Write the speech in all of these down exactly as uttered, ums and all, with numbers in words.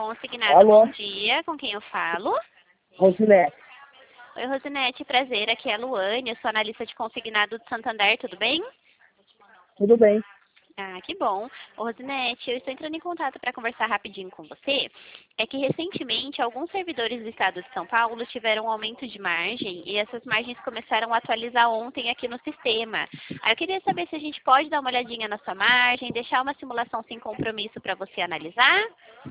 Consignado, Alô? bom dia. Com quem eu falo? Rosinete. Oi, Rosinete. Prazer. Aqui é a Luane. Eu sou analista de consignado do Santander. Tudo bem? Tudo bem. Ah, que bom. Ô, Rosinete, eu estou entrando em contato para conversar rapidinho com você. É que recentemente alguns servidores do estado de São Paulo tiveram um aumento de margem e essas margens começaram a atualizar ontem aqui no sistema. Aí eu queria saber se a gente pode dar uma olhadinha na sua margem, deixar uma simulação sem compromisso para você analisar.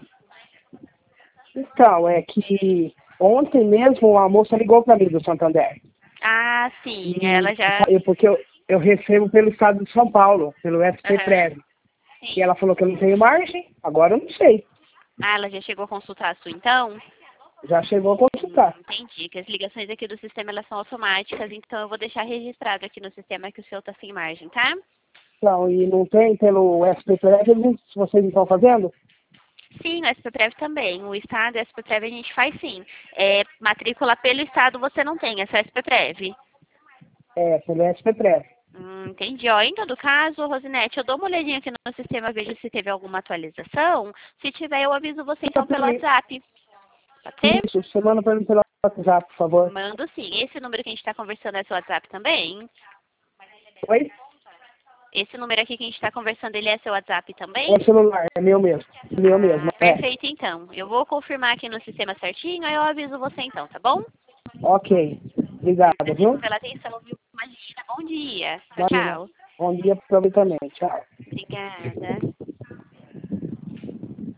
Então, é que ontem mesmo a moça ligou para mim do Santander. Ah, sim. E, Ela já... eu- porque eu, eu recebo pelo estado de São Paulo, pelo S P Aham. Prev. Sim. E ela falou que eu não tenho margem, agora eu não sei. Ah, ela já chegou a consultar a sua, então? Já chegou a Hum, consultar. entendi, que as ligações aqui do sistema elas são automáticas, então eu vou deixar registrado aqui no sistema que o seu está sem margem, tá? Então, e não tem pelo S P Prev, eles- vocês estão fazendo? Sim, o S P Prev também. O Estado e o S P Prev a gente faz sim. É, matrícula pelo Estado você não tem, é só S P Prev. É, pelo S P Prev. Hum, entendi. Ó, em todo caso, Rosinete, eu dou uma olhadinha aqui no sistema, vejo se teve alguma atualização. Se tiver, eu aviso você então pelo WhatsApp. Pode ser? Isso, você manda para mim pelo WhatsApp, por favor. Mando sim. Esse número que a gente está conversando é seu WhatsApp também? Oi? Esse número aqui que a gente está conversando, ele é seu WhatsApp também? É celular, é meu mesmo. Meu mesmo, Ah, é. perfeito então. Eu vou confirmar aqui no sistema certinho, aí eu aviso você então, tá bom? Ok. Obrigado, Agradeço viu? pela atenção, viu? Imagina, bom dia. Tchau, Imagina. tchau. Bom dia para você também. Tchau. Obrigada.